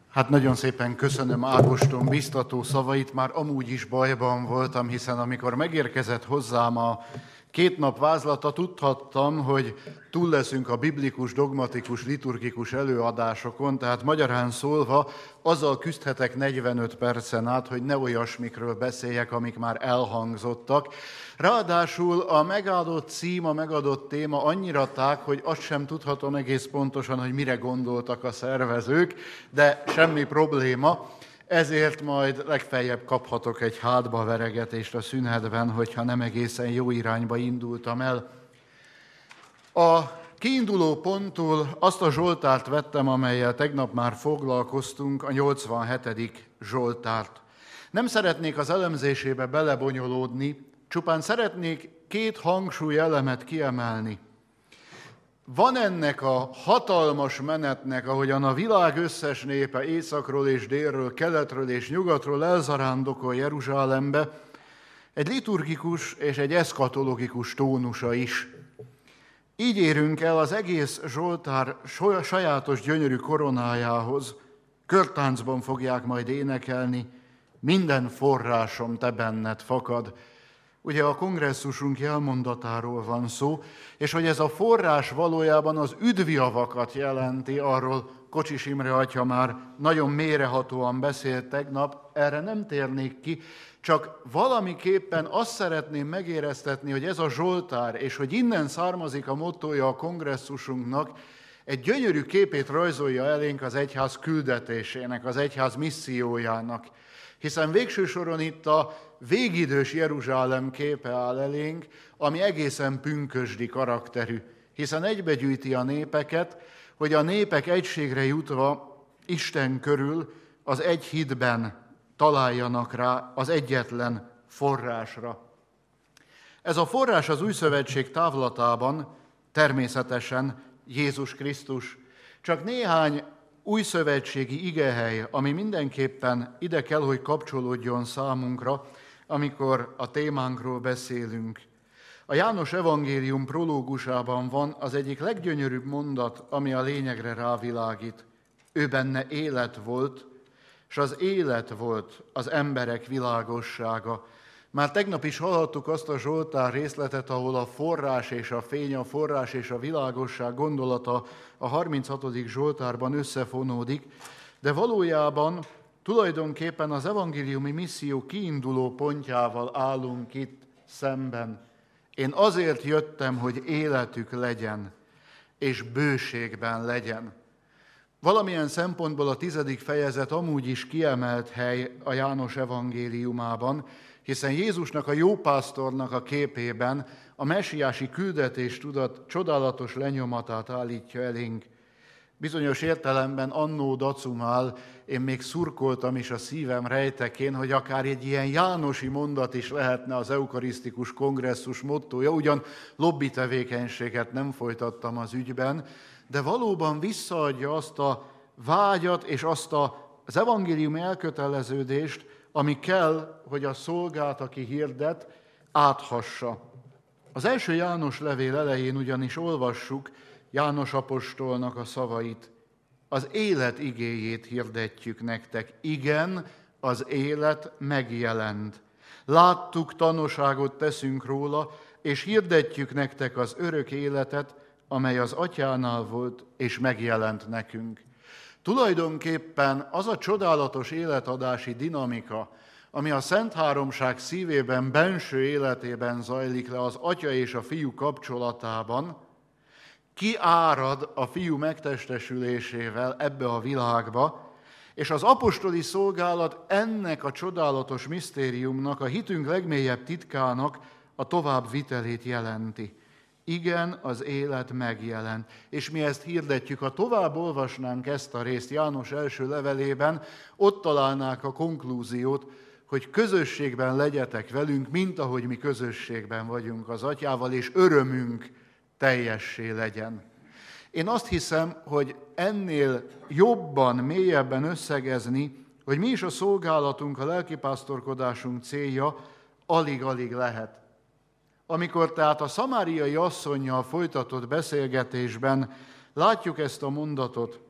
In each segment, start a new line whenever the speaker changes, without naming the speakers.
Hát nagyon szépen köszönöm Ágoston biztató szavait, már amúgy is bajban voltam, hiszen amikor megérkezett hozzám a 2 nap vázlata, tudhattam, hogy túl leszünk a biblikus, dogmatikus, liturgikus előadásokon, tehát magyarán szólva azzal küzdhetek 45 percen át, hogy ne olyasmikről beszéljek, amik már elhangzottak. Ráadásul a megadott cím, a megadott téma annyira tág, hogy azt sem tudhatom egész pontosan, hogy mire gondoltak a szervezők, de semmi probléma. Ezért majd legfeljebb kaphatok egy hátba veregetést a szünetben, hogyha nem egészen jó irányba indultam el. A kiinduló ponttól azt a Zsoltárt vettem, amellyel tegnap már foglalkoztunk, a 87. Zsoltárt. Nem szeretnék az elemzésébe belebonyolódni, csupán szeretnék 2 hangsúlyelemet kiemelni. Van ennek a hatalmas menetnek, ahogyan a világ összes népe északról és délről, keletről és nyugatról elzarándokol Jeruzsálembe, egy liturgikus és egy eszkatológikus tónusa is. Így érünk el az egész Zsoltár sajátos gyönyörű koronájához. Körtáncban fogják majd énekelni, minden forrásom te benned fakad. Ugye a kongresszusunk jelmondatáról van szó, és hogy ez a forrás valójában az üdvjavakat jelenti, arról Kocsis Imre atya már nagyon mélyrehatóan beszélt tegnap, erre nem térnék ki, csak valamiképpen azt szeretném megéreztetni, hogy ez a Zsoltár, és hogy innen származik a mottója a kongresszusunknak, egy gyönyörű képét rajzolja elénk az egyház küldetésének, az egyház missziójának. Hiszen végső soron itt a végidős Jeruzsálem képe áll elénk, ami egészen pünkösdi karakterű, hiszen egybegyűjti a népeket, hogy a népek egységre jutva Isten körül az egy hitben találjanak rá az egyetlen forrásra. Ez a forrás az Új Szövetség távlatában természetesen Jézus Krisztus. Csak néhány újszövetségi igehely, ami mindenképpen ide kell, hogy kapcsolódjon számunkra, amikor a témánkról beszélünk. A János evangélium prológusában van az egyik leggyönyörűbb mondat, ami a lényegre rávilágít. Ő benne élet volt, és az élet volt az emberek világossága. Már tegnap is hallhattuk azt a Zsoltár részletet, ahol a forrás és a fény, a forrás és a világosság gondolata a 36. Zsoltárban összefonódik, de valójában tulajdonképpen az evangéliumi misszió kiinduló pontjával állunk itt szemben. Én azért jöttem, hogy életük legyen, és bőségben legyen. Valamilyen szempontból a 10. fejezet amúgy is kiemelt hely a János evangéliumában, hiszen Jézusnak a jópásztornak a képében a messiási küldetés tudat csodálatos lenyomatát állítja elénk. Bizonyos értelemben annó dacumál, én még szurkoltam is a szívem rejtekén, hogy akár egy ilyen jánosi mondat is lehetne az eukarisztikus kongresszus mottója, ugyan lobby tevékenységet nem folytattam az ügyben, de valóban visszaadja azt a vágyat és azt az evangéliumi elköteleződést, ami kell, hogy a szolgát, aki hirdet, áthassa. Az első János levél elején ugyanis olvassuk János apostolnak a szavait. Az élet igéjét hirdetjük nektek. Igen, az élet megjelent. Láttuk, tanúságot teszünk róla, és hirdetjük nektek az örök életet, amely az Atyánál volt, és megjelent nekünk. Tulajdonképpen az a csodálatos életadási dinamika, ami a Szent Háromság szívében, benső életében zajlik le az Atya és a Fiú kapcsolatában, kiárad a Fiú megtestesülésével ebbe a világba, és az apostoli szolgálat ennek a csodálatos misztériumnak, a hitünk legmélyebb titkának a továbbvitelét jelenti. Igen, az élet megjelent. És mi ezt hirdetjük, ha tovább olvasnánk ezt a részt János első levelében, ott találnák a konklúziót, hogy közösségben legyetek velünk, mint ahogy mi közösségben vagyunk az Atyával, és örömünk teljessé legyen. Én azt hiszem, hogy ennél jobban, mélyebben összegezni, hogy mi is a szolgálatunk, a lelkipásztorkodásunk célja, alig-alig lehet. Amikor tehát a szamáriai asszonnyal folytatott beszélgetésben látjuk ezt a mondatot,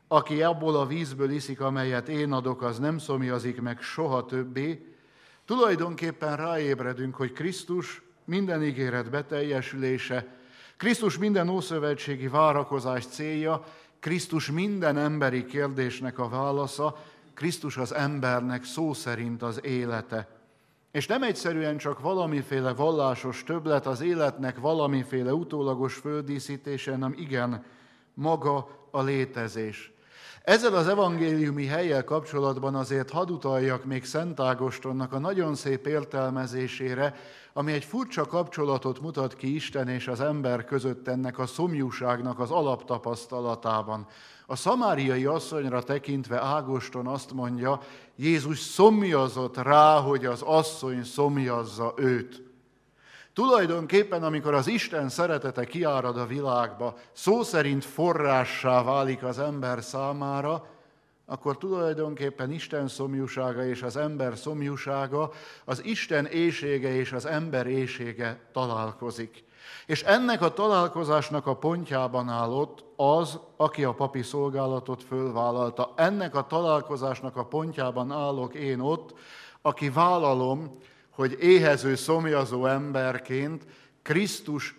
Aki abból a vízből iszik, amelyet én adok, az nem szomjazik meg soha többé. Tulajdonképpen ráébredünk, hogy Krisztus minden ígéret beteljesülése, Krisztus minden ószövetségi várakozás célja, Krisztus minden emberi kérdésnek a válasza, Krisztus az embernek szó szerint az élete. És nem egyszerűen csak valamiféle vallásos többlet az életnek valamiféle utólagos földíszítése, hanem igen, maga a létezés. Ezzel az evangéliumi hellyel kapcsolatban azért hadd utaljak még Szent Ágostonnak a nagyon szép értelmezésére, ami egy furcsa kapcsolatot mutat ki Isten és az ember között ennek a szomjúságnak az alaptapasztalatában. A szamáriai asszonyra tekintve Ágoston azt mondja, Jézus szomjazott rá, hogy az asszony szomjazza őt. Tulajdonképpen, amikor az Isten szeretete kiárad a világba, szó szerint forrássá válik az ember számára, akkor tulajdonképpen Isten szomjúsága és az ember szomjúsága, az Isten éhsége és az ember éhsége találkozik. És ennek a találkozásnak a pontjában áll ott az, aki a papi szolgálatot fölvállalta. Ennek a találkozásnak a pontjában állok én ott, aki vállalom, hogy éhező, szomjazó emberként Krisztus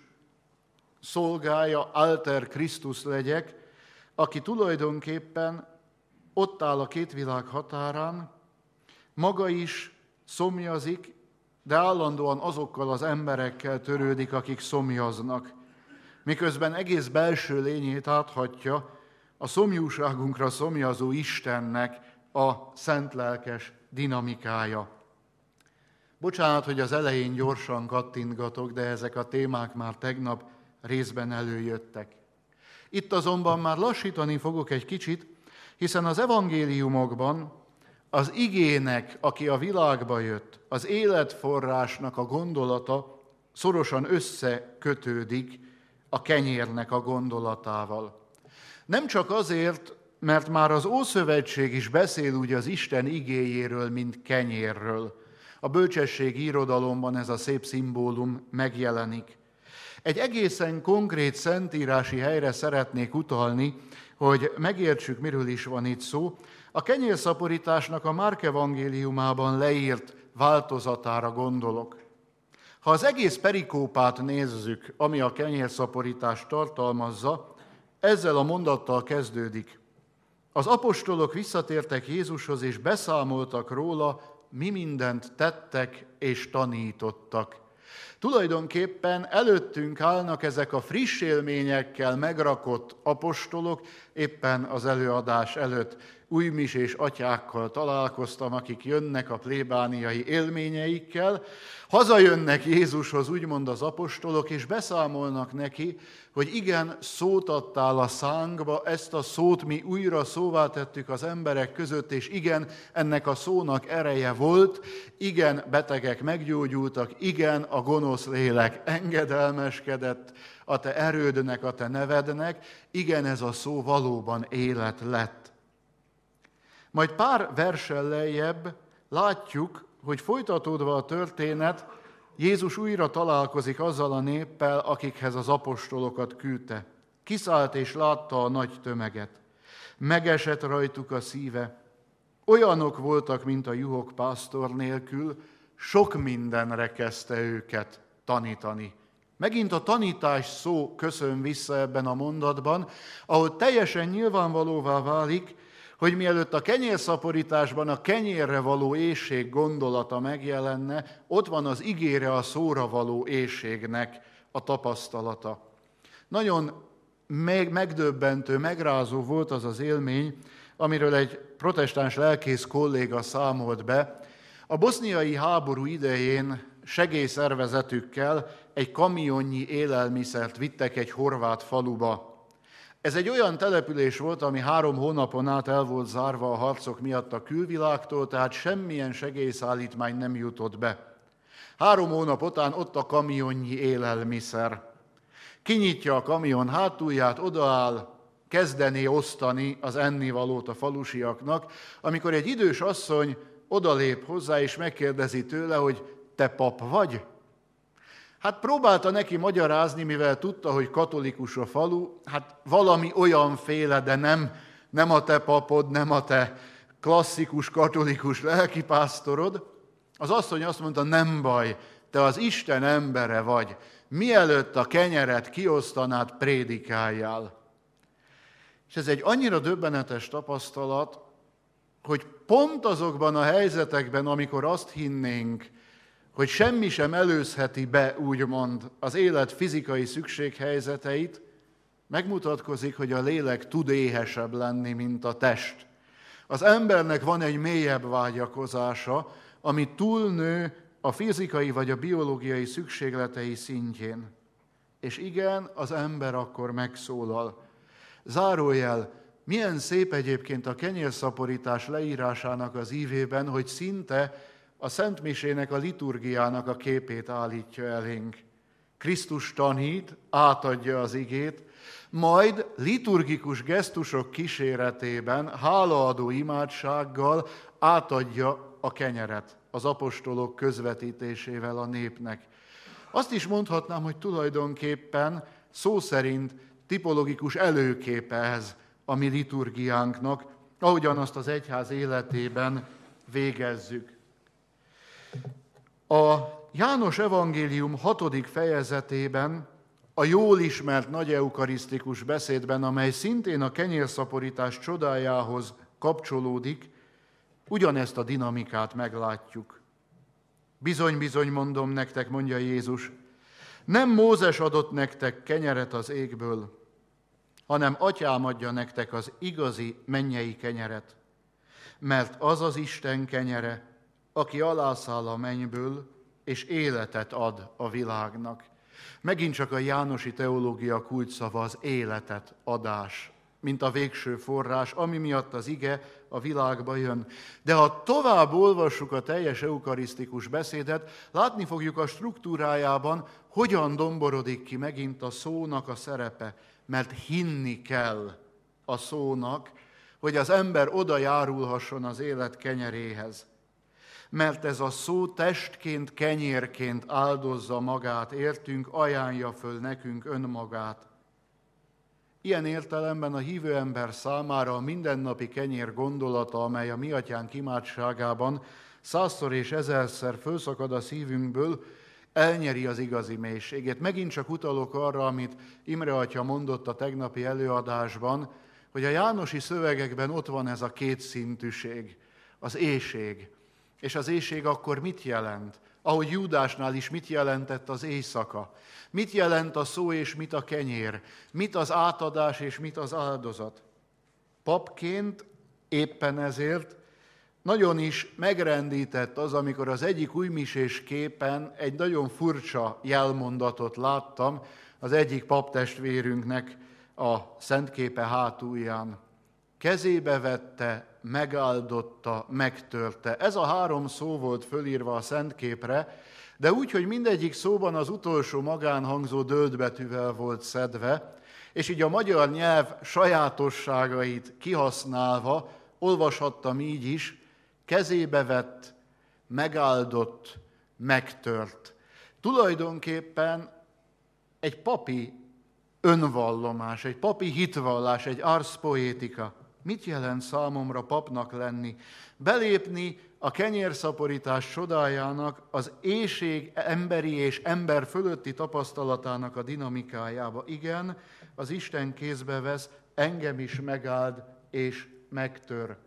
szolgálja, alter Krisztus legyek, aki tulajdonképpen ott áll a két világ határán, maga is szomjazik, de állandóan azokkal az emberekkel törődik, akik szomjaznak, miközben egész belső lényét áthatja a szomjúságunkra szomjazó Istennek a szentlelkes dinamikája. Bocsánat, hogy az elején gyorsan kattintgatok, de ezek a témák már tegnap részben előjöttek. Itt azonban már lassítani fogok egy kicsit, hiszen az evangéliumokban az igének, aki a világba jött, az életforrásnak a gondolata szorosan összekötődik a kenyérnek a gondolatával. Nem csak azért, mert már az Ószövetség is beszél úgy az Isten igéjéről, mint kenyérről. A bölcsességi irodalomban ez a szép szimbólum megjelenik. Egy egészen konkrét szentírási helyre szeretnék utalni, hogy megértsük, miről is van itt szó. A kenyérszaporításnak a Márk evangéliumában leírt változatára gondolok. Ha az egész perikópát nézzük, ami a kenyérszaporítást tartalmazza, ezzel a mondattal kezdődik. Az apostolok visszatértek Jézushoz, és beszámoltak róla, mi mindent tettek és tanítottak. Tulajdonképpen előttünk állnak ezek a friss élményekkel megrakott apostolok, éppen az előadás előtt újmisés atyákkal találkoztam, akik jönnek a plébániai élményeikkel, hazajönnek Jézushoz, úgymond az apostolok, és beszámolnak neki, hogy igen, szót adtál a szánkba, ezt a szót mi újra szóvá tettük az emberek között, és igen, ennek a szónak ereje volt, igen, betegek meggyógyultak, igen, a gonosz lélek engedelmeskedett a te erődnek, a te nevednek, igen, ez a szó valóban élet lett. Majd pár verssel lejjebb látjuk, hogy folytatódva a történet, Jézus újra találkozik azzal a néppel, akikhez az apostolokat küldte. Kiszállt és látta a nagy tömeget. Megesett rajtuk a szíve. Olyanok voltak, mint a juhok pásztor nélkül, sok mindenre kezdte őket tanítani. Megint a tanítás szó köszön vissza ebben a mondatban, ahol teljesen nyilvánvalóvá válik, hogy mielőtt a kenyérszaporításban a kenyérre való éhség gondolata megjelenne, ott van az igére, a szóra való éhségnek a tapasztalata. Nagyon megdöbbentő, megrázó volt az az élmény, amiről egy protestáns lelkész kolléga számolt be. A boszniai háború idején segélyszervezetükkel egy kamionnyi élelmiszert vittek egy horvát faluba. Ez egy olyan település volt, ami 3 hónapon át el volt zárva a harcok miatt a külvilágtól, tehát semmilyen segélyszállítmány nem jutott be. 3 hónap után ott a kamionnyi élelmiszer. Kinyitja a kamion hátulját, odaáll, kezdené osztani az ennivalót a falusiaknak, amikor egy idős asszony odalép hozzá, és megkérdezi tőle, hogy te pap vagy? Hát próbálta neki magyarázni, mivel tudta, hogy katolikus a falu, hát valami olyanféle, de nem a te papod, nem a te klasszikus, katolikus lelkipásztorod. Az asszony azt mondta, nem baj, te az Isten embere vagy, mielőtt a kenyeret kiosztanád, prédikáljál. És ez egy annyira döbbenetes tapasztalat, hogy pont azokban a helyzetekben, amikor azt hinnénk, hogy semmi sem előzheti be, úgymond, az élet fizikai szükséghelyzeteit, megmutatkozik, hogy a lélek tud éhesebb lenni, mint a test. Az embernek van egy mélyebb vágyakozása, ami túlnő a fizikai vagy a biológiai szükségletei szintjén. És igen, az ember akkor megszólal. Zárójel, milyen szép egyébként a kenyérszaporítás leírásának az ívében, hogy szinte a szentmisének, a liturgiának a képét állítja elénk. Krisztus tanít, átadja az igét, majd liturgikus gesztusok kíséretében, hálaadó imádsággal átadja a kenyeret az apostolok közvetítésével a népnek. Azt is mondhatnám, hogy tulajdonképpen szó szerint tipologikus előképe ez a mi liturgiánknak, ahogyan azt az egyház életében végezzük. A János evangélium 6. fejezetében, a jól ismert nagy eukarisztikus beszédben, amely szintén a kenyérszaporítás csodájához kapcsolódik, ugyanezt a dinamikát meglátjuk. Bizony, bizony mondom nektek, mondja Jézus, nem Mózes adott nektek kenyeret az égből, hanem Atyám adja nektek az igazi mennyei kenyeret. Mert az az Isten kenyere, aki alászáll a mennyből, és életet ad a világnak. Megint csak a jánosi teológia kulcsszava az életet adás, mint a végső forrás, ami miatt az ige a világba jön. De ha tovább olvassuk a teljes eukarisztikus beszédet, látni fogjuk a struktúrájában, hogyan domborodik ki megint a szónak a szerepe, mert hinni kell a szónak, hogy az ember oda járulhasson az élet kenyeréhez. Mert ez a szó testként, kenyérként áldozza magát, értünk, ajánlja föl nekünk önmagát. Ilyen értelemben a hívő ember számára a mindennapi kenyér gondolata, amely a mi atyánk imádságában 100-szor és 1000-szer fölszakad a szívünkből, elnyeri az igazi mélységét. Megint csak utalok arra, amit Imre atya mondott a tegnapi előadásban, hogy a jánosi szövegekben ott van ez a kétszintűség, az éhség. És az éhség akkor mit jelent? Ahogy Júdásnál is mit jelentett az éjszaka? Mit jelent a szó és mit a kenyér? Mit az átadás és mit az áldozat? Papként éppen ezért nagyon is megrendített az, amikor az egyik újmisés képen egy nagyon furcsa jelmondatot láttam az egyik paptestvérünknek a szentképe hátulján. Kezébe vette, megáldotta, megtörte. Ez a 3 szó volt fölírva a szentképre, de úgy, hogy mindegyik szóban az utolsó magánhangzó döldbetűvel volt szedve, és így a magyar nyelv sajátosságait kihasználva olvashattam így is, kezébe vett, megáldott, megtört. Tulajdonképpen egy papi önvallomás, egy papi hitvallás, egy ars poetica. Mit jelent számomra papnak lenni? Belépni a kenyérszaporítás csodájának, az éhség emberi és ember fölötti tapasztalatának a dinamikájába. Igen, az Isten kézbe vesz, engem is megáld és megtör.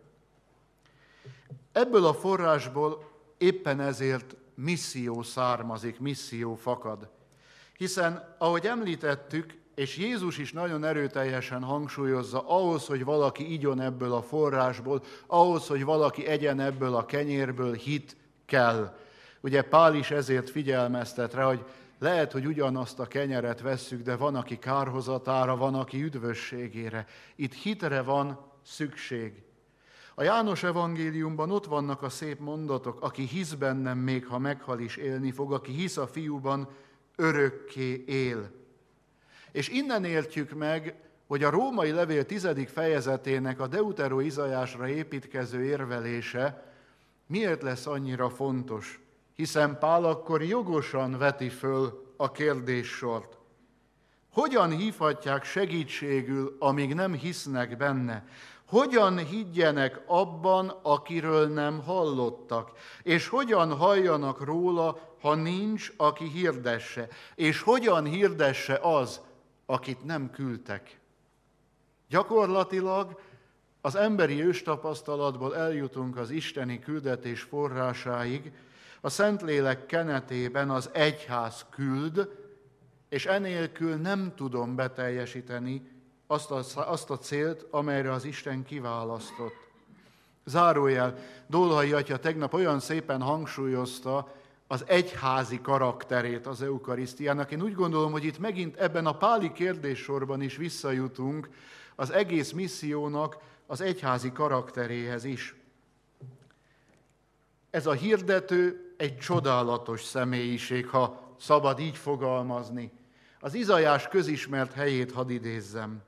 Ebből a forrásból éppen ezért misszió származik, misszió fakad. Hiszen, ahogy említettük, és Jézus is nagyon erőteljesen hangsúlyozza, ahhoz, hogy valaki igyon ebből a forrásból, ahhoz, hogy valaki egyen ebből a kenyérből, hit kell. Ugye Pál is ezért figyelmeztet rá, hogy lehet, hogy ugyanazt a kenyeret vesszük, de van, aki kárhozatára, van, aki üdvösségére. Itt hitre van szükség. A János evangéliumban ott vannak a szép mondatok, aki hisz bennem, még ha meghal is élni fog, aki hisz a fiúban, örökké él. És innen értjük meg, hogy a római levél 10. fejezetének a Deutero Izaiásra építkező érvelése miért lesz annyira fontos, hiszen Pál akkor jogosan veti föl a kérdéssort. Hogyan hívhatják segítségül, amíg nem hisznek benne? Hogyan higgyenek abban, akiről nem hallottak? És hogyan halljanak róla, ha nincs, aki hirdesse? És hogyan hirdesse az, akit nem küldtek? Gyakorlatilag az emberi őstapasztalatból eljutunk az isteni küldetés forrásáig, a Szentlélek kenetében az egyház küld, és enélkül nem tudom beteljesíteni azt a célt, amelyre az Isten kiválasztott. Zárójel, Dolhai atya tegnap olyan szépen hangsúlyozta az egyházi karakterét az eukarisztiának. Én úgy gondolom, hogy itt megint ebben a páli kérdéssorban is visszajutunk az egész missziónak az egyházi karakteréhez is. Ez a hirdető egy csodálatos személyiség, ha szabad így fogalmazni. Az Izaiás közismert helyét hadd idézzem.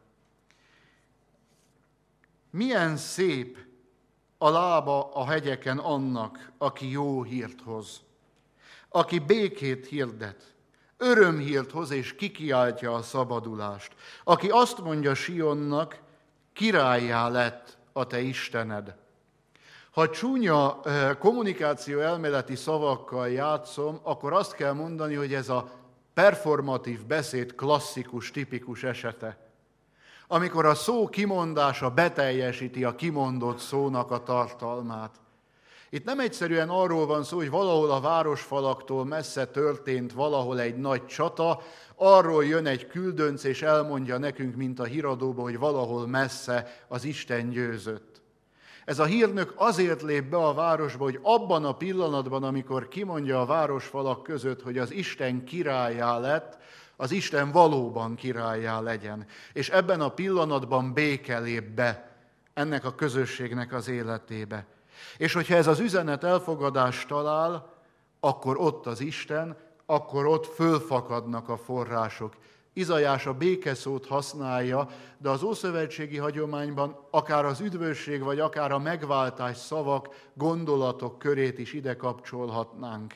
Milyen szép a lába a hegyeken annak, aki jó hírt hoz, aki békét hirdet, örömhírt hoz és kikiáltja a szabadulást, aki azt mondja Sionnak, királlyá lett a te Istened. Ha csúnya kommunikáció elméleti szavakkal játszom, akkor azt kell mondani, hogy ez a performatív beszéd klasszikus, tipikus esete. Amikor a szó kimondása beteljesíti a kimondott szónak a tartalmát. Itt nem egyszerűen arról van szó, hogy valahol a városfalaktól messze történt valahol egy nagy csata, arról jön egy küldönc és elmondja nekünk, mint a híradóban, hogy valahol messze az Isten győzött. Ez a hírnök azért lép be a városba, hogy abban a pillanatban, amikor kimondja a városfalak között, hogy az Isten királlyá lett, az Isten valóban királlyá legyen. És ebben a pillanatban béke lép be ennek a közösségnek az életébe. És hogyha ez az üzenet elfogadást talál, akkor ott az Isten, akkor ott fölfakadnak a források. Izaiás a békeszót használja, de az ószövetségi hagyományban akár az üdvösség, vagy akár a megváltás szavak, gondolatok körét is ide kapcsolhatnánk.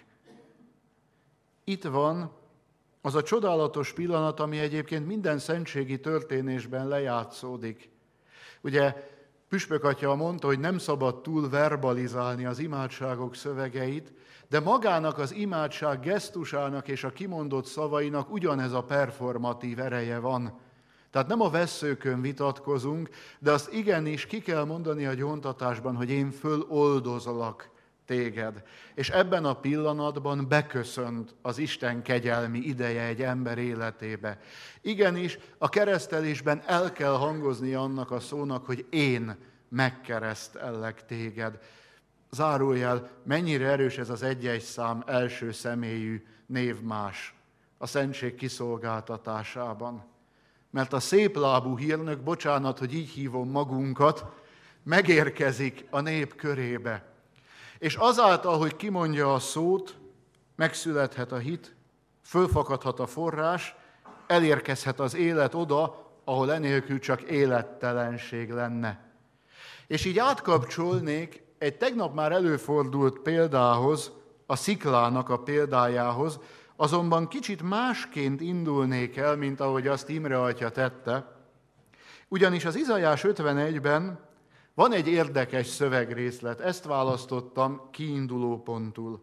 Itt van az a csodálatos pillanat, ami egyébként minden szentségi történésben lejátszódik. Ugye Püspök atya mondta, hogy nem szabad túl verbalizálni az imádságok szövegeit, de magának az imádság gesztusának és a kimondott szavainak ugyanez a performatív ereje van. Tehát nem a vesszőkön vitatkozunk, de azt igenis ki kell mondani a gyóntatásban, hogy én föloldozlak téged. És ebben a pillanatban beköszönt az Isten kegyelmi ideje egy ember életébe. Igenis, a keresztelésben el kell hangozni annak a szónak, hogy én megkeresztellek téged. Zárójel, mennyire erős ez az egyes szám első személyű névmás a szentség kiszolgáltatásában. Mert a széplábú hírnök, bocsánat, hogy így hívom magunkat, megérkezik a nép körébe. És azáltal, hogy kimondja a szót, megszülethet a hit, fölfakadhat a forrás, elérkezhet az élet oda, ahol enélkül csak élettelenség lenne. És így átkapcsolnék egy tegnap már előfordult példához, a sziklának a példájához, azonban kicsit másként indulnék el, mint ahogy azt Imre atya tette. Ugyanis az Izaiás 51-ben van egy érdekes szövegrészlet, ezt választottam kiinduló pontul.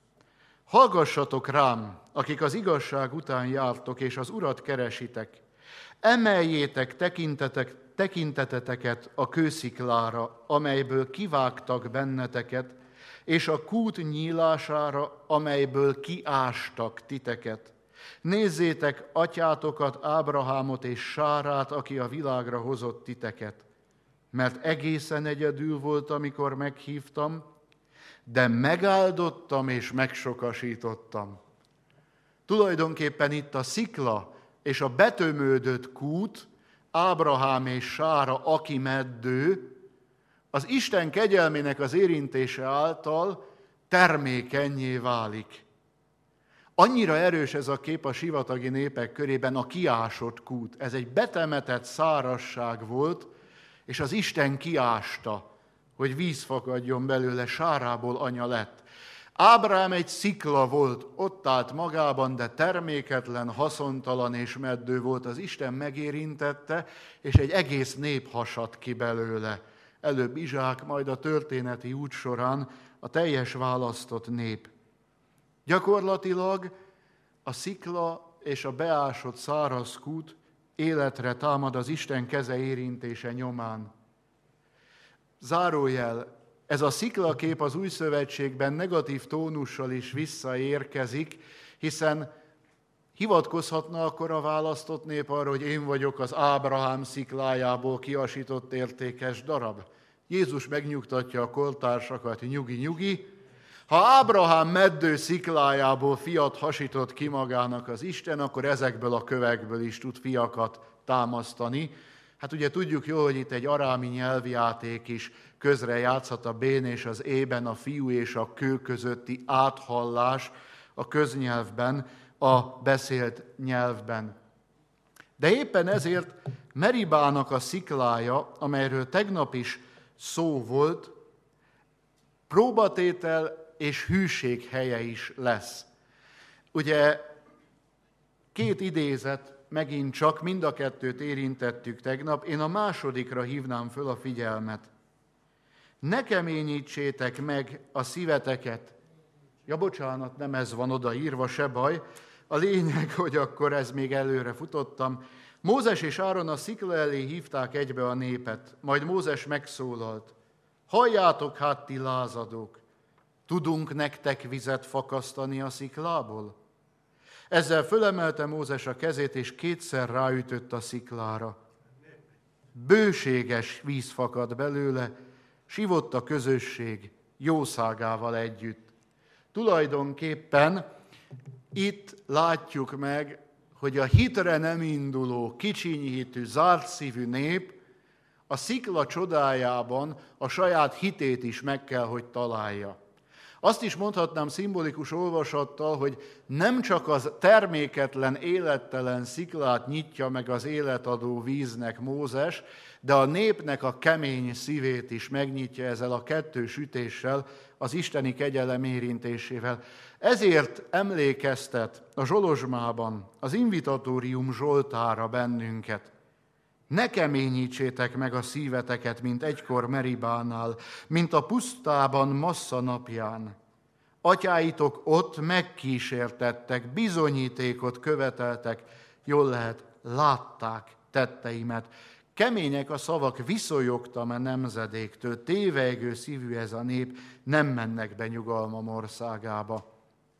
Hallgassatok rám, akik az igazság után jártok, és az Urat keresitek. Emeljétek tekinteteteket a kősziklára, amelyből kivágtak benneteket, és a kút nyílására, amelyből kiástak titeket. Nézzétek atyátokat, Ábrahámot és Sárát, aki a világra hozott titeket. Mert egészen egyedül volt, amikor meghívtam, de megáldottam és megsokasítottam. Tulajdonképpen itt a szikla és a betömődött kút, Ábrahám és Sára, aki meddő, az Isten kegyelmének az érintése által termékennyé válik. Annyira erős ez a kép a sivatagi népek körében, a kiásott kút. Ez egy betemetett szárazság volt, és az Isten kiásta, hogy víz fakadjon belőle, Sárából anya lett. Ábrám egy szikla volt, ott állt magában, de terméketlen, haszontalan és meddő volt. Az Isten megérintette, és egy egész nép hasadt ki belőle. Előbb Izsák, majd a történeti út során a teljes választott nép. Gyakorlatilag a szikla és a beásott száraz kút életre támad az Isten keze érintése nyomán. Zárójel, ez a sziklakép az Új Szövetségben negatív tónussal is visszaérkezik, hiszen hivatkozhatna akkor a választott nép arra, hogy én vagyok az Ábrahám sziklájából kiasított értékes darab. Jézus megnyugtatja a koltársakat, nyugi, ha Ábrahám meddő sziklájából fiat hasított ki magának az Isten, akkor ezekből a kövekből is tud fiakat támasztani. Hát ugye tudjuk jól, hogy itt egy arámi nyelvjáték is közre játszhat a bén és az ében, a fiú és a kő közötti áthallás a köznyelvben, a beszélt nyelvben. De éppen ezért Meribának a sziklája, amelyről tegnap is szó volt, próbatétel és hűség helye is lesz. Ugye 2 idézet, megint csak mind a 2 érintettük tegnap, én a másodikra hívnám föl a figyelmet. Ne keményítsétek meg a szíveteket. Ja, bocsánat, nem ez van odaírva, se baj. A lényeg, hogy akkor ez még előre futottam. Mózes és Áron a szikla elé hívták egybe a népet, majd Mózes megszólalt. Halljátok hát, ti lázadók, tudunk nektek vizet fakasztani a sziklából? Ezzel fölemelte Mózes a kezét, és 2-szer ráütött a sziklára. Bőséges víz fakad belőle, s ivott a közösség jószágával együtt. Tulajdonképpen itt látjuk meg, hogy a hitre nem induló, kicsiny hitű, zárt szívű nép a szikla csodájában a saját hitét is meg kell, hogy találja. Azt is mondhatnám szimbolikus olvasattal, hogy nem csak az terméketlen, élettelen sziklát nyitja meg az életadó víznek Mózes, de a népnek a kemény szívét is megnyitja ezzel a 2 ütéssel, az isteni kegyelem érintésével. Ezért emlékeztet a Zsolozsmában az invitatórium Zsoltára bennünket. Ne keményítsétek meg a szíveteket, mint egykor Meribánál, mint a pusztában Massza napján. Atyáitok ott megkísértettek, bizonyítékot követeltek, jól lehet, látták tetteimet. Kemények a szavak, viszonyogtam a nemzedéktől, tévejgő szívű ez a nép, nem mennek be nyugalmam országába.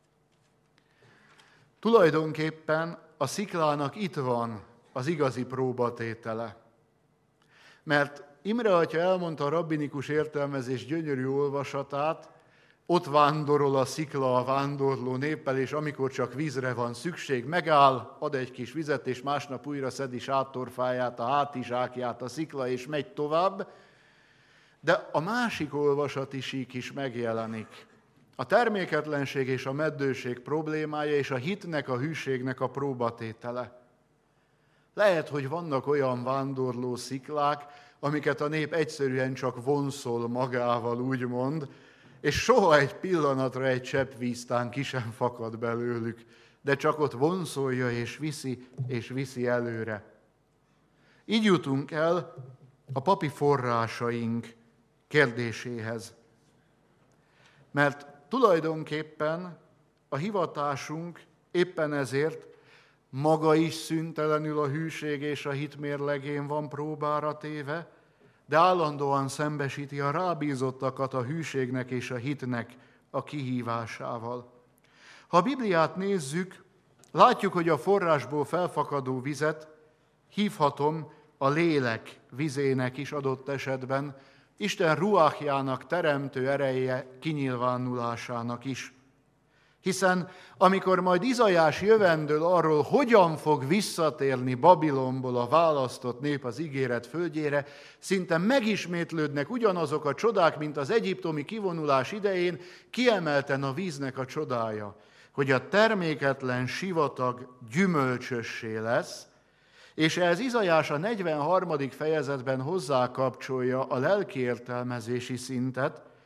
Tulajdonképpen a sziklának itt van az igazi próbatétele. Mert Imre atya elmondta a rabbinikus értelmezés gyönyörű olvasatát, ott vándorol a szikla a vándorló néppel, és amikor csak vízre van szükség, megáll, ad egy kis vizet, és másnap újra szedi sátorfáját, a hátizsákját a szikla, és megy tovább. De a másik olvasati sík is megjelenik. A terméketlenség és a meddőség problémája, és a hitnek, a hűségnek a próbatétele. Lehet, hogy vannak olyan vándorló sziklák, amiket a nép egyszerűen csak vonszol magával, úgymond, és soha egy pillanatra egy csepp víztán ki sem fakad belőlük, de csak ott vonszolja és viszi előre. Így jutunk el a papi forrásaink kérdéséhez. Mert tulajdonképpen a hivatásunk éppen ezért maga is szüntelenül a hűség és a hit mérlegén van próbára téve, de állandóan szembesíti a rábízottakat a hűségnek és a hitnek a kihívásával. Ha a Bibliát nézzük, látjuk, hogy a forrásból felfakadó vizet hívhatom a lélek vizének is adott esetben, Isten ruáhjának, teremtő ereje kinyilvánulásának is. Hiszen amikor majd Izaiás jövendől arról, hogyan fog visszatérni Babilonból a választott nép az ígéret földjére, szinte megismétlődnek ugyanazok a csodák, mint az egyiptomi kivonulás idején, kiemelten a víznek a csodája, hogy a terméketlen sivatag gyümölcsössé lesz, és ez Izaiás a 43. fejezetben hozzákapcsolja a lelki értelmezési szintet,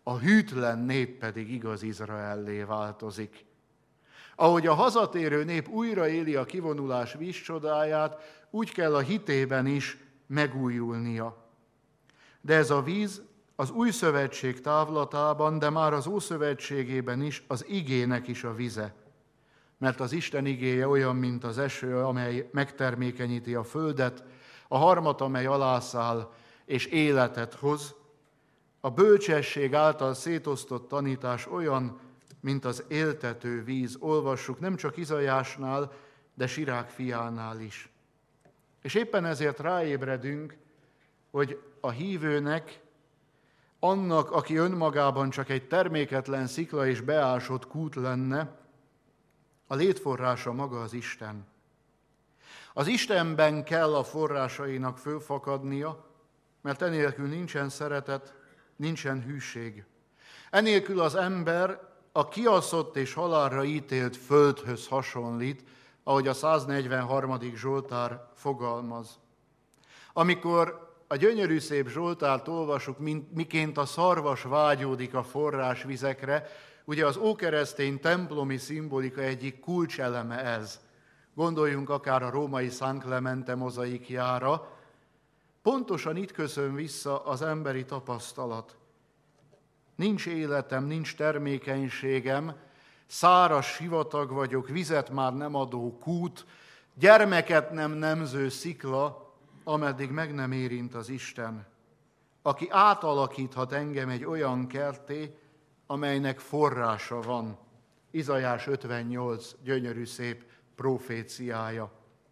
a hűtlen nép pedig igaz Izraellé változik. Ahogy a hazatérő nép újraéli a kivonulás vízcsodáját, úgy kell a hitében is megújulnia. De ez a víz az új szövetség távlatában, de már az ószövetségében is az igének is a vize. Mert az Isten igéje olyan, mint az eső, amely megtermékenyíti a földet, a harmat, amely alászáll és életet hoz. A bölcsesség által szétosztott tanítás olyan, mint az éltető víz. Olvassuk nem csak Izaiásnál, de Sirák fiánál is. És éppen ezért ráébredünk, hogy a hívőnek, annak, aki önmagában csak egy terméketlen szikla és beásott kút lenne, a létforrása maga az Isten. Az Istenben kell a forrásainak fölfakadnia, mert enélkül nincsen szeretet, nincsen hűség. Enélkül az ember a kiasszott és halálra ítélt földhöz hasonlít, ahogy a 143. Zsoltár fogalmaz. Amikor a gyönyörű szép Zsoltárt olvasuk, miként a szarvas vágyódik a forrásvizekre, ugye az ókeresztény templomi szimbolika egyik kulcseleme ez. Gondoljunk akár a római San Clemente mozaikjára. Pontosan itt köszön vissza az emberi tapasztalat. Nincs életem, nincs termékenységem, száraz sivatag vagyok, vizet már nem adó kút, gyermeket nem nemző szikla, ameddig meg nem érint az Isten, aki átalakíthat engem egy olyan kertté, amelynek forrása van. Izaiás 58 gyönyörű szép proféciája.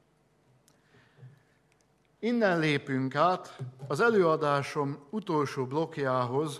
Innen lépünk át az előadásom utolsó blokkjához,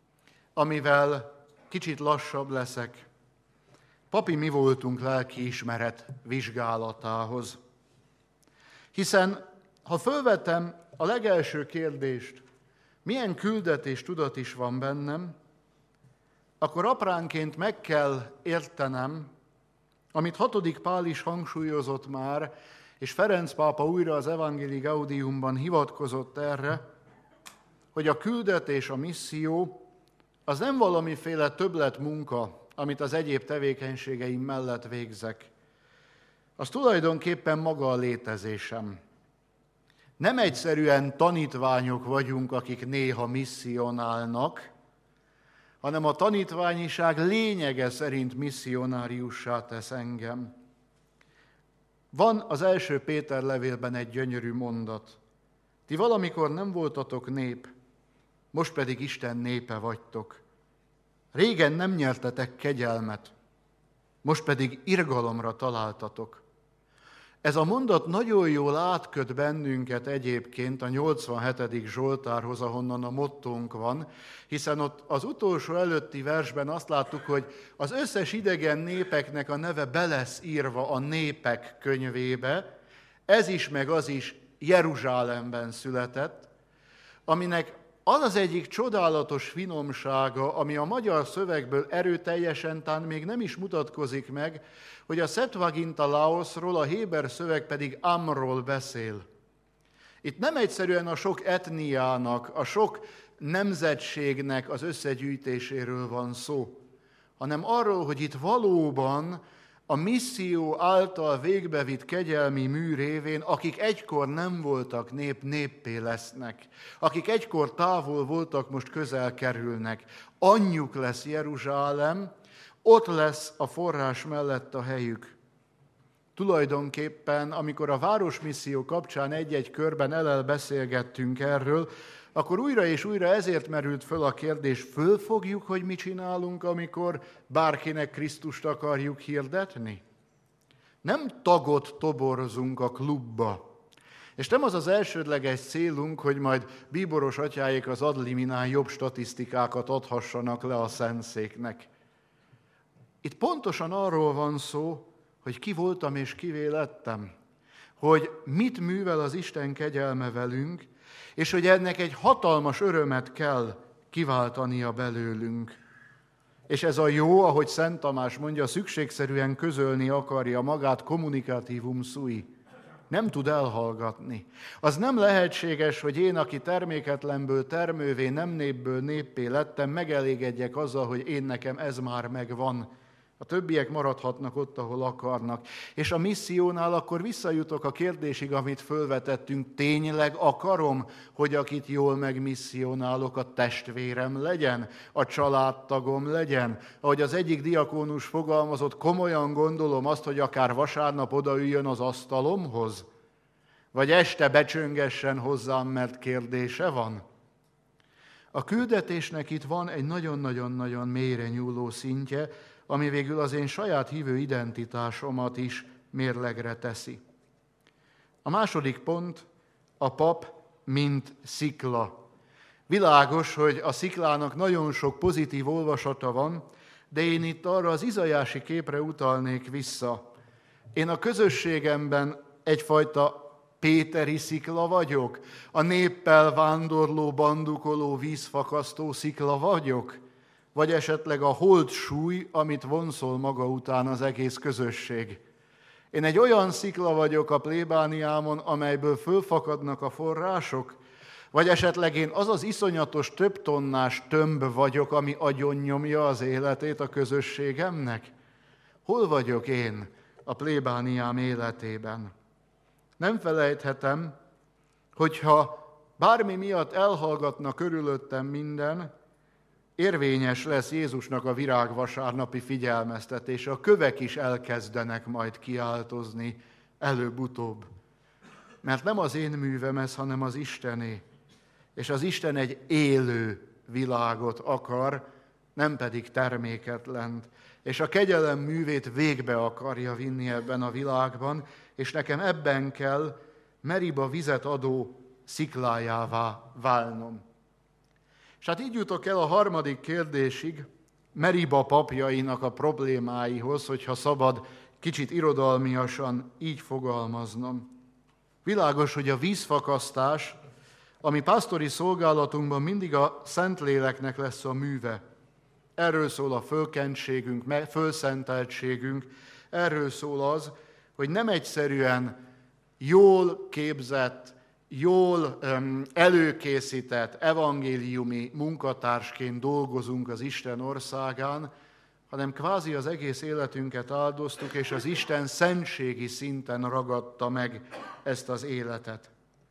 amivel kicsit lassabb leszek. Papi mi voltunk lelkiismeret vizsgálatához. Hiszen, ha fölvetem a legelső kérdést, milyen küldetés tudat is van bennem, akkor apránként meg kell értenem, amit 6. Pál is hangsúlyozott már, és Ferenc pápa újra az Evangelii Gaudiumban hivatkozott erre, hogy a küldetés, a misszió, az nem valamiféle többlet munka, amit az egyéb tevékenységeim mellett végzek. Az tulajdonképpen maga a létezésem. Nem egyszerűen tanítványok vagyunk, akik néha misszionálnak, hanem a tanítványiság lényege szerint misszionáriussá tesz engem. Van az első Péter levélben egy gyönyörű mondat. Ti valamikor nem voltatok nép, most pedig Isten népe vagytok. Régen nem nyertetek kegyelmet, most pedig irgalomra találtatok. Ez a mondat nagyon jól átköt bennünket egyébként a 87. Zsoltárhoz, ahonnan a mottónk van, hiszen ott az utolsó előtti versben azt láttuk, hogy az összes idegen népeknek a neve be lesz írva a népek könyvébe, ez is meg az is Jeruzsálemben született, aminek az az egyik csodálatos finomsága, ami a magyar szövegből erőteljesen tán még nem is mutatkozik meg, hogy a Septuaginta Laosról, a héber szöveg pedig Amról beszél. Itt nem egyszerűen a sok etniának, a sok nemzetségnek az összegyűjtéséről van szó, hanem arról, hogy itt valóban a misszió által végbevitt kegyelmi mű révén, akik egykor nem voltak nép, néppé lesznek. Akik egykor távol voltak, most közel kerülnek. Anyjuk lesz Jeruzsálem, ott lesz a forrás mellett a helyük. Tulajdonképpen, amikor a városmisszió kapcsán egy-egy körben beszélgettünk erről, akkor újra és újra ezért merült föl a kérdés, fölfogjuk, hogy mit csinálunk, amikor bárkinek Krisztust akarjuk hirdetni? Nem tagot toborzunk a klubba. És nem az az elsődleges célunk, hogy majd bíboros atyáik az adliminán jobb statisztikákat adhassanak le a szentszéknek. Itt pontosan arról van szó, hogy ki voltam és kivé lettem, hogy mit művel az Isten kegyelme velünk, és hogy ennek egy hatalmas örömet kell kiváltania belőlünk. És ez a jó, ahogy Szent Tamás mondja, szükségszerűen közölni akarja magát communicatívum sui. nem tud elhallgatni. Az nem lehetséges, hogy én, aki terméketlenből termővé, nem népből néppé lettem, megelégedjek azzal, hogy én nekem ez már megvan. A többiek maradhatnak ott, ahol akarnak. És a missziónál akkor visszajutok a kérdésig, amit fölvetettünk. Tényleg akarom, hogy akit jól megmisszionálok, a testvérem legyen, a családtagom legyen? Ahogy az egyik diakónus fogalmazott, komolyan gondolom azt, hogy akár vasárnap odaüljön az asztalomhoz? Vagy este becsöngessen hozzám, mert kérdése van? A küldetésnek itt van egy nagyon-nagyon-nagyon mélyre nyúló szintje, ami végül az én saját hívő identitásomat is mérlegre teszi. A második pont a pap, mint szikla. Világos, hogy a sziklának nagyon sok pozitív olvasata van, de én itt arra az izajási képre utalnék vissza. Én a közösségemben egyfajta péteri szikla vagyok, a néppel vándorló, bandukoló, vízfakasztó szikla vagyok, vagy esetleg a holtsúly, amit vonszol maga után az egész közösség. Én egy olyan szikla vagyok a plébániámon, amelyből fölfakadnak a források, vagy esetleg én az az iszonyatos több tonnás tömb vagyok, ami agyonnyomja az életét a közösségemnek? Hol vagyok én a plébániám életében? Nem felejthetem, hogyha bármi miatt elhallgatna körülöttem minden, érvényes lesz Jézusnak a virágvasárnapi figyelmeztetése. A kövek is elkezdenek majd kiáltozni előbb-utóbb. Mert nem az én művem ez, hanem az Istené. És az Isten egy élő világot akar, nem pedig terméketlent. És a kegyelem művét végbe akarja vinni ebben a világban, és nekem ebben kell Meriba vizet adó sziklájává válnom. És hát így jutok el a harmadik kérdésig, Meriba papjainak a problémáihoz, hogyha szabad kicsit irodalmiasan így fogalmaznom. Világos, hogy a vízfakasztás, ami pásztori szolgálatunkban mindig a Szentléleknek lesz a műve. Erről szól a fölkentségünk, fölszenteltségünk, erről szól az, hogy nem egyszerűen jól képzett, jól előkészített evangéliumi munkatársként dolgozunk az Isten országán, hanem kvázi az egész életünket áldoztuk, és az Isten szentségi szinten ragadta meg ezt az életet.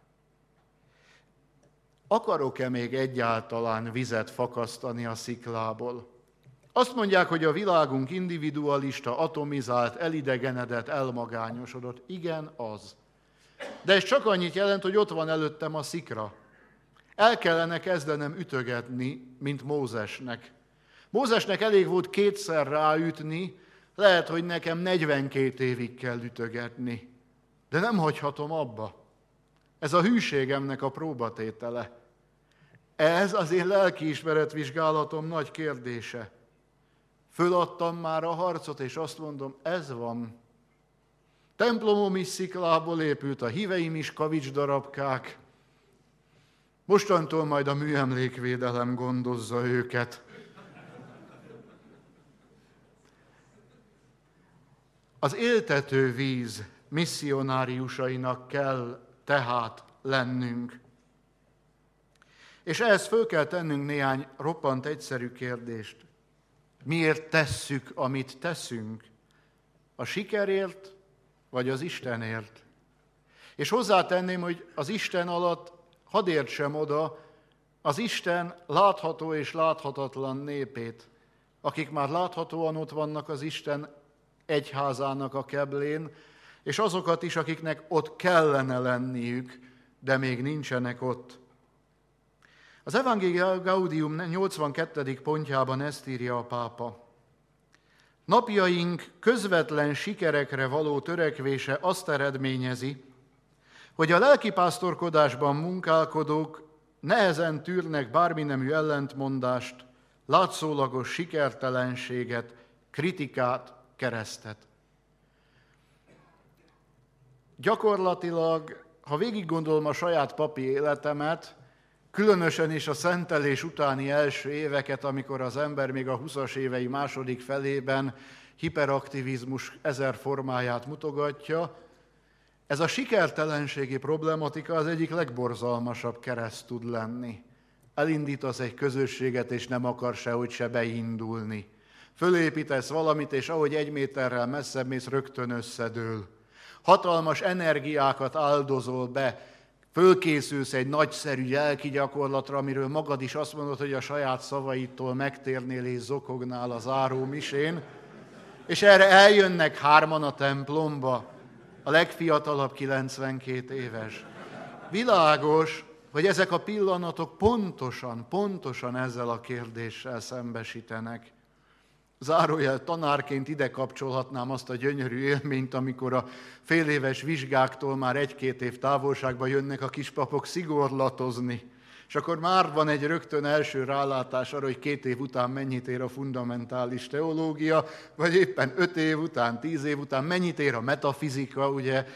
Akarok-e még egyáltalán vizet fakasztani a sziklából? Azt mondják, hogy a világunk individualista, atomizált, elidegenedett, elmagányosodott. Igen, az. De ez csak annyit jelent, hogy ott van előttem a szikra. El kellene kezdenem ütögetni, mint Mózesnek. Mózesnek elég volt kétszer ráütni, lehet, hogy nekem 42 évig kell ütögetni. De nem hagyhatom abba. Ez a hűségemnek a próbatétele. Ez az én lelkiismeretvizsgálatom nagy kérdése. Föladtam már a harcot, és azt mondom, ez van. Templomom is sziklából épült, a híveim is kavicsdarabkák. Mostantól majd a műemlékvédelem gondozza őket. Az éltető víz misszionáriusainak kell tehát lennünk. És ehhez föl kell tennünk néhány roppant egyszerű kérdést. Miért tesszük, amit teszünk? A sikerért, vagy az Istenért? És hozzátenném, hogy az Isten alatt hadd értsem oda az Isten látható és láthatatlan népét, akik már láthatóan ott vannak az Isten egyházának a keblén, és azokat is, akiknek ott kellene lenniük, de még nincsenek ott. Az Evangelii Gaudium 82. pontjában ezt írja a pápa. Napjaink közvetlen sikerekre való törekvése azt eredményezi, hogy a lelkipásztorkodásban munkálkodók nehezen tűrnek bárminemű ellentmondást, látszólagos sikertelenséget, kritikát, keresztet. Gyakorlatilag, ha végig gondolom a saját papi életemet, különösen is a szentelés utáni első éveket, amikor az ember még a 20-as évei második felében hiperaktivizmus 1000 formáját mutogatja, Ez a sikertelenségi problematika az egyik legborzalmasabb kereszt tud lenni. Elindítasz egy közösséget, és nem akar sehogy se beindulni. Fölépítesz valamit, és ahogy 1 méterrel messzebb mész, rögtön összedől. Hatalmas energiákat áldozol be, fölkészülsz egy nagyszerű lelki gyakorlatra, amiről magad is azt mondod, hogy a saját szavaidtól megtérnél és zokognál a záró misén, és erre eljönnek 3 a templomba, a legfiatalabb 92 éves. Világos, hogy ezek a pillanatok pontosan ezzel a kérdéssel szembesítenek. Zárójel tanárként ide kapcsolhatnám azt a gyönyörű élményt, amikor a féléves vizsgáktól már 1-2 év távolságba jönnek a kispapok szigorlatozni. És akkor már van egy rögtön első rálátás arra, hogy 2 év után mennyit ér a fundamentális teológia, vagy éppen 5 év után, 10 év után mennyit ér a metafizika, ugye?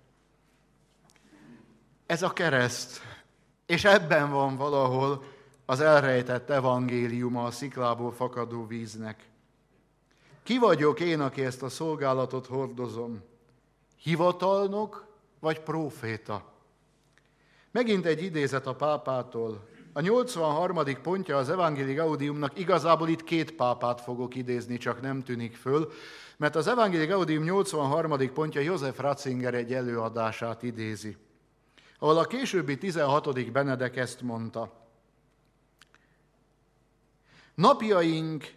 Ez a kereszt. És ebben van valahol az elrejtett evangéliuma a sziklából fakadó víznek. Ki vagyok én, aki ezt a szolgálatot hordozom? Hivatalnok vagy próféta? Megint egy idézet a pápától. A 83. pontja az Evangelii Gaudiumnak, igazából itt 2 pápát fogok idézni, csak nem tűnik föl, mert az Evangelii Gaudium 83. pontja József Ratzinger egy előadását idézi, ahol a későbbi 16. Benedek ezt mondta. Napjaink...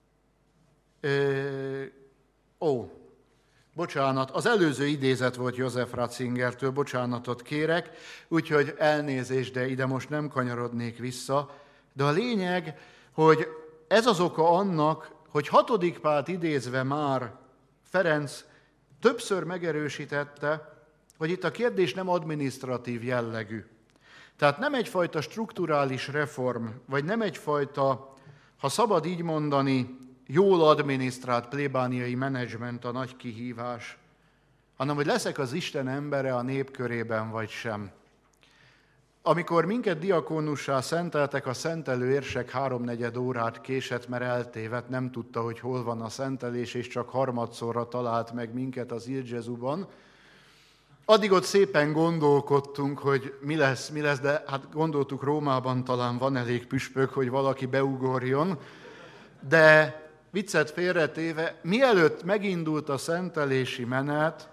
Bocsánat, az előző idézet volt József Ratzingertől, bocsánatot kérek, úgyhogy elnézést, de ide most nem kanyarodnék vissza. De a lényeg, hogy ez az oka annak, hogy 6. Pált idézve már Ferenc többször megerősítette, hogy itt a kérdés nem adminisztratív jellegű. Tehát nem egyfajta strukturális reform, vagy nem egyfajta, ha szabad így mondani, jól adminisztrált plébániai menedzsment a nagy kihívás, hanem hogy leszek az Isten embere a nép körében, vagy sem. Amikor minket diakónussá szenteltek, a szentelő érsek 3/4 órát késett, mert eltévedt, nem tudta, hogy hol van a szentelés, és csak harmadszorra talált meg minket az Il Gesù-ban. Addig ott szépen gondolkodtunk, hogy mi lesz, de hát gondoltuk, Rómában talán van elég püspök, hogy valaki beugorjon, de viccet félretéve, mielőtt megindult a szentelési menet,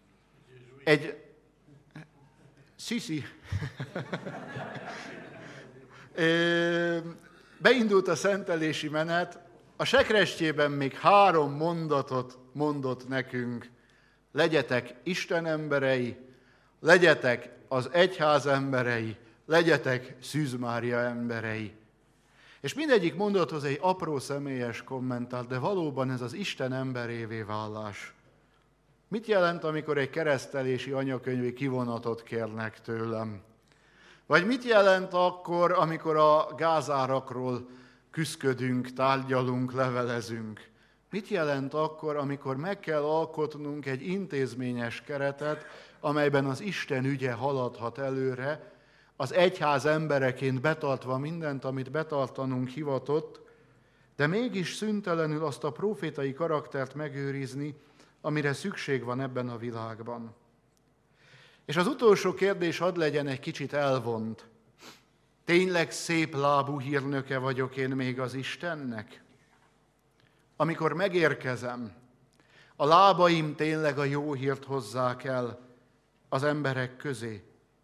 beindult a szentelési menet, a sekrestjében még 3 mondatot mondott nekünk. Legyetek Isten emberei, legyetek az egyház emberei, legyetek Szűz Mária emberei. És mindegyik mondathoz egy apró személyes kommentár, de valóban ez az Isten emberévé válás. Mit jelent, amikor egy keresztelési anyakönyvi kivonatot kérnek tőlem? Vagy mit jelent akkor, amikor a gázárakról küszködünk, tárgyalunk, levelezünk? Mit jelent akkor, amikor meg kell alkotnunk egy intézményes keretet, amelyben az Isten ügye haladhat előre, az egyház embereként betartva mindent, amit betartanunk hivatott, de mégis szüntelenül azt a prófétai karaktert megőrizni, amire szükség van ebben a világban. És az utolsó kérdés hadd legyen egy kicsit elvont. Tényleg szép lábú hírnöke vagyok én még az Istennek? Amikor megérkezem, a lábaim tényleg a jó hírt hozzák el az emberek közé.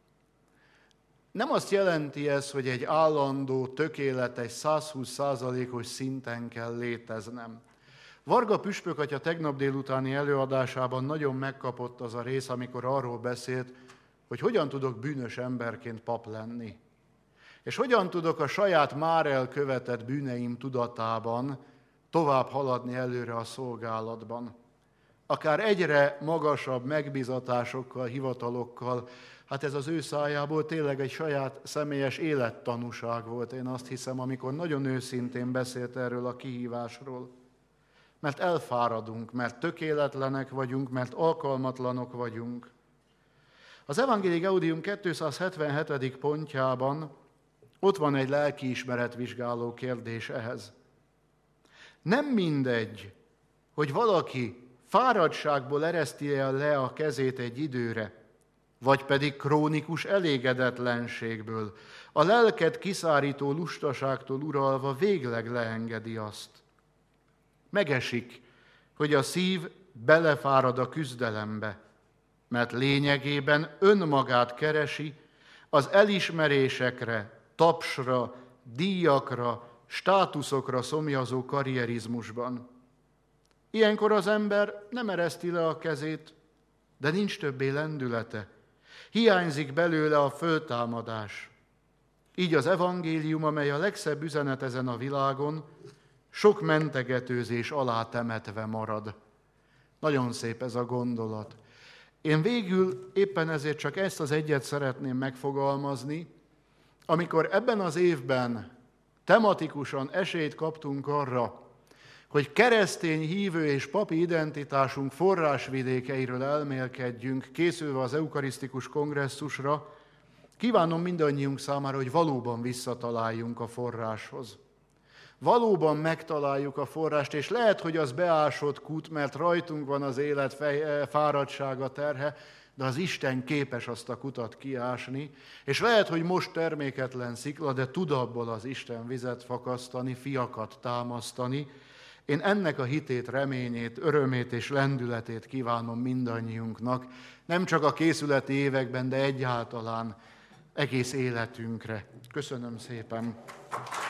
Nem azt jelenti ez, hogy egy állandó, tökéletes, 120%-os szinten kell léteznem. Varga püspök atya tegnap délutáni előadásában nagyon megkapott az a rész, amikor arról beszélt, hogy hogyan tudok bűnös emberként pap lenni. És hogyan tudok a saját már elkövetett bűneim tudatában tovább haladni előre a szolgálatban. Akár egyre magasabb megbízatásokkal, hivatalokkal, hát ez az ő szájából tényleg egy saját személyes élettanúság volt, én azt hiszem, amikor nagyon őszintén beszélt erről a kihívásról. Mert elfáradunk, mert tökéletlenek vagyunk, mert alkalmatlanok vagyunk. Az Evangelii Gaudium 277. pontjában ott van egy lelkiismeretvizsgáló kérdés ehhez. Nem mindegy, hogy valaki fáradtságból ereszti le a kezét egy időre, vagy pedig krónikus elégedetlenségből, a lelket kiszárító lustaságtól uralva végleg leengedi azt. Megesik, hogy a szív belefárad a küzdelembe, mert lényegében önmagát keresi, az elismerésekre, tapsra, díjakra, státuszokra szomjazó karrierizmusban. Ilyenkor az ember nem ereszti le a kezét, de nincs többé lendülete. Hiányzik belőle a föltámadás. Így az evangélium, amely a legszebb üzenet ezen a világon, sok mentegetőzés alá temetve marad. Nagyon szép ez a gondolat. Én végül éppen ezért csak ezt az egyet szeretném megfogalmazni, amikor ebben az évben tematikusan esélyt kaptunk arra, hogy keresztény hívő és papi identitásunk forrásvidékeiről elmélkedjünk, készülve az eukarisztikus kongresszusra, kívánom mindannyiunk számára, hogy valóban visszataláljunk a forráshoz. Valóban megtaláljuk a forrást, és lehet, hogy az beásott kút, mert rajtunk van az élet fáradtsága, terhe, de az Isten képes azt a kutat kiásni, és lehet, hogy most terméketlen szikla, de tud abból az Isten vizet fakasztani, fiakat támasztani. Én ennek a hitét, reményét, örömét és lendületét kívánom mindannyiunknak, nem csak a készületi években, de egyáltalán egész életünkre. Köszönöm szépen!